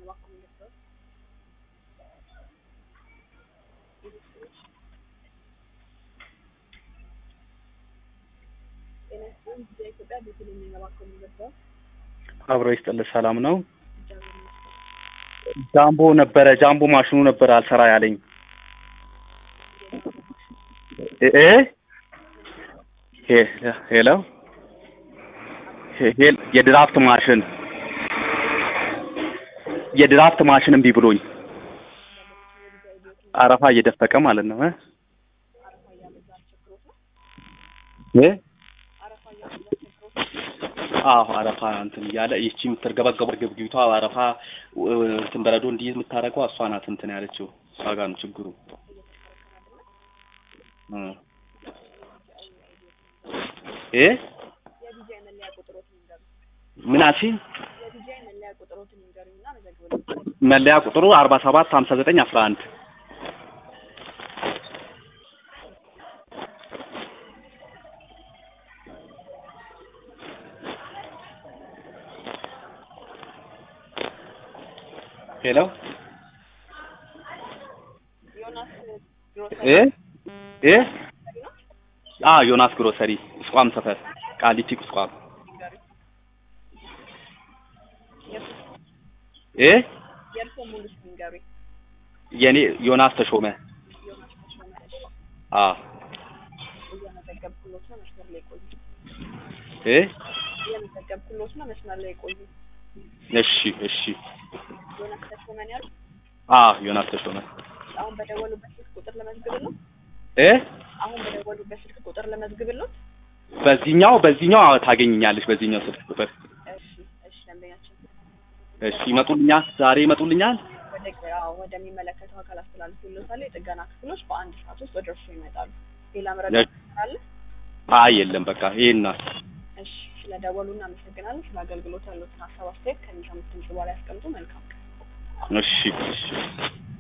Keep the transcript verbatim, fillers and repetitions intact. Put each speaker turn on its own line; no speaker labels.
አብሮ ይስጥል ሰላም ነው ጃምቦ ነበረ ጃምቦ ማሽኑ ነበር አልሰራ ያለኝ እ እ ሄሎ ሄል የድራፍት ማሽን የድራፍት ማሽን እምቢ ብሎኝ አረፋ እየደፈቀ ማለት ነው እ እ አዎ አረፋ እንትን ያለ እቺ ምትርገበገበው ግብግቢቷ አረፋ እንትን በረዶ እንዲህ የምታረገው እሷ ናት እንትን ያለችው እሷ ጋር ነው ችግሩ እ እ ምን አልሽ መለያ ቁጥሩ አርባ ሰባት ሃምሳ ዘጠኝ አስራ አንድ ሄሎ ዮናስ ግሮሰሪ እ እ አ ዮናስ ግሮሰሪ ስቋም ሰፈር ቃሊቲ ስቋም እ የርሶ ሙሉ ሲንገሪ የኔ ዮናስ ተሾመ አ እየመዘገብኩሎት ነው መስመር ላይ ቆዩ እ እየመዘገብኩሎት ነው መስመር ላይ ቆዩ እሺ እሺ ዮናስ ተሾመ ነው አ ዮናስ ተሾመ አሁን በደወሉበት ስልክ ቁጥር ለመዝግብልዎት እ አሁን በደወሉበት ስልክ ቁጥር ለመዝግብልዎት በዚህኛው በዚህኛው ታገኝኛለሽ በዚህኛው ስልክ ቁጥር እሺ እሺ ደንበኛችን እሺ ይመጡልኛል ዛሬ ይመጡልኛል ወደ አዎ ወደሚመለከተው አካል አስተላልፉልዎታል የጥገና ክፍሎች በአንድ ሰዓት ውስጥ ወደርሱ ይመጣሉ ሌላ መረጃ አለ አይ የለም በቃ ይሄና እሺ ስለደወሉና አመሰግናለሁ ስለ አገልግሎት ያለዎትን ሀሳብ አስተያየት ከሚሰሙት ድምጽ በኋላ ያስቀምጡ መልካም እሺ እሺ